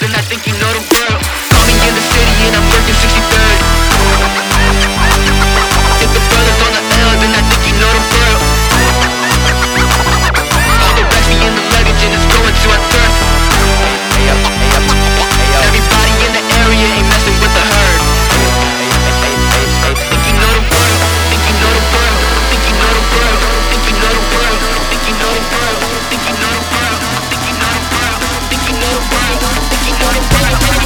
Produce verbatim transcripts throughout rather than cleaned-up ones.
and I think you know the world. Call me in the city and I'm working sixty-third. If the brothers on the L, then I think you know the world. All the rest be in the luggage and it's going to a third. Hey up, hey up, hey up. Everybody in the area ain't messing with the herd. Think you know the world, think you know the world, think you know the world, think you know the world, think you know the world, think you know the world, think you know the world, think you know the world, think you know the world.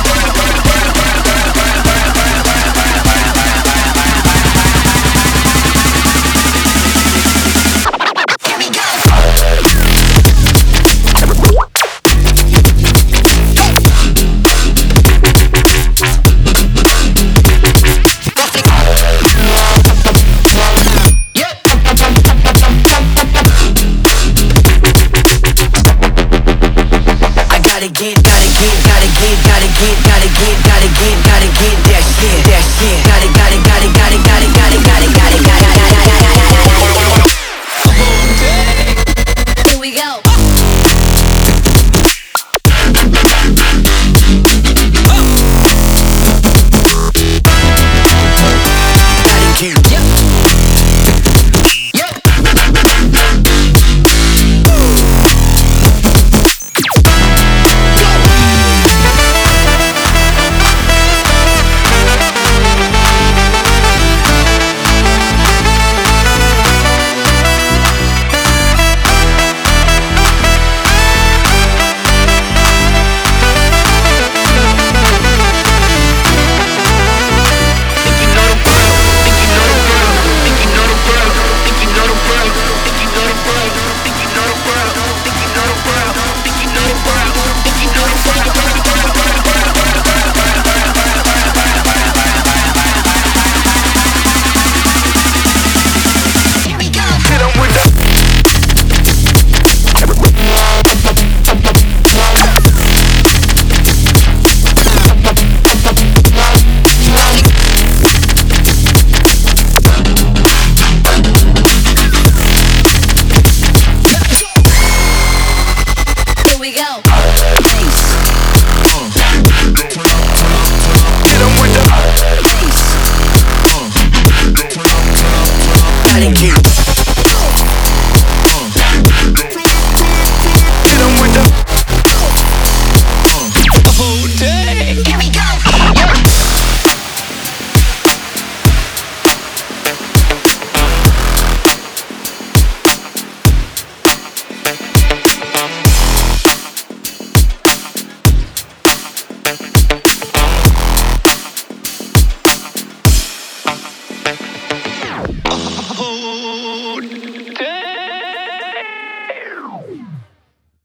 Gotta get, gotta get, gotta get, gotta get, gotta get, gotta get, gotta get that shit, that shit. Gotta, gotta, gotta, gotta, gotta, gotta, gotta, gotta, gotta, gotta. Here we go. Gotta get, yep. Gotta get